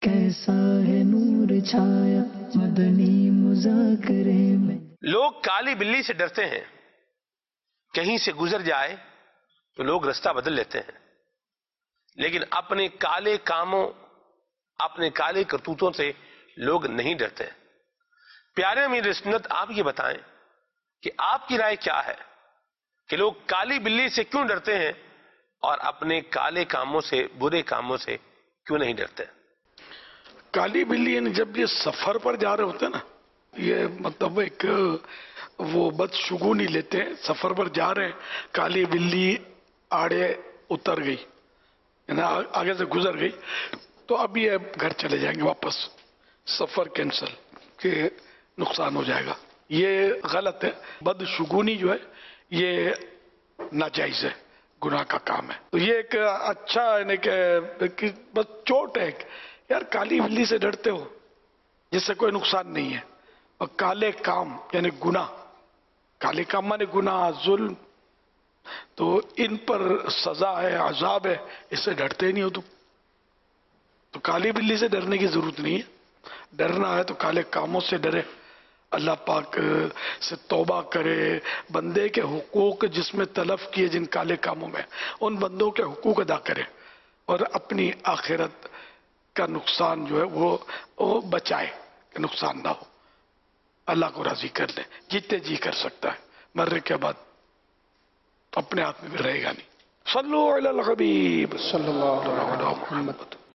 کیسا ہے نور چھایا مدنی مذاکرے میں. لوگ کالی بلی سے ڈرتے ہیں، کہیں سے گزر جائے تو لوگ رستہ بدل لیتے ہیں، لیکن اپنے کالے کاموں، اپنے کالے کرتوتوں سے لوگ نہیں ڈرتے. پیارے امیر سنت، آپ یہ بتائیں کہ آپ کی رائے کیا ہے کہ لوگ کالی بلی سے کیوں ڈرتے ہیں اور اپنے کالے کاموں سے، برے کاموں سے کیوں نہیں ڈرتے؟ کالی بلی یعنی جب یہ سفر پر جا رہے ہوتے ہیں نا، یہ مطلب ایک وہ بدشگونی لیتے ہیں. سفر پر جا رہے ہیں، کالی بلی آڑے اتر گئی، یعنی آگے سے گزر گئی، تو اب یہ گھر چلے جائیں گے واپس، سفر کینسل، کہ نقصان ہو جائے گا. یہ غلط ہے. بدشگونی جو ہے یہ ناجائز ہے، گناہ کا کام ہے. تو یہ ایک اچھا یعنی کہ بس چوٹ ہے، یار کالی بلی سے ڈرتے ہو جس سے کوئی نقصان نہیں ہے، اور کالے کام یعنی گناہ، کالے کام مانے گناہ، ظلم، تو ان پر سزا ہے، عذاب ہے، اس سے ڈرتے نہیں ہو تم. تو کالی بلی سے ڈرنے کی ضرورت نہیں ہے. ڈرنا ہے تو کالے کاموں سے ڈرے، اللہ پاک سے توبہ کرے، بندے کے حقوق جس میں تلف کیے جن کالے کاموں میں، ان بندوں کے حقوق ادا کرے، اور اپنی آخرت کا نقصان جو ہے وہ بچائے کہ نقصان نہ ہو. اللہ کو راضی کر لے جتنے جی کر سکتا ہے. مرنے کے بعد اپنے ہاتھ میں بھی رہے گا نہیں. صلو علی الحبیب صلی اللہ علیہ وسلم.